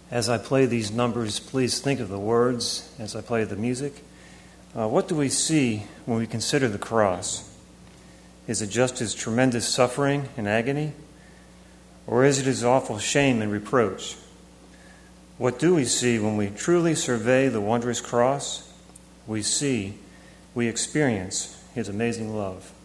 As I play these numbers, please think of the words as I play the music. What do we see when we consider the cross? Is it just his tremendous suffering and agony? Or is it his awful shame and reproach? What do we see when we truly survey the wondrous cross? We experience his amazing love.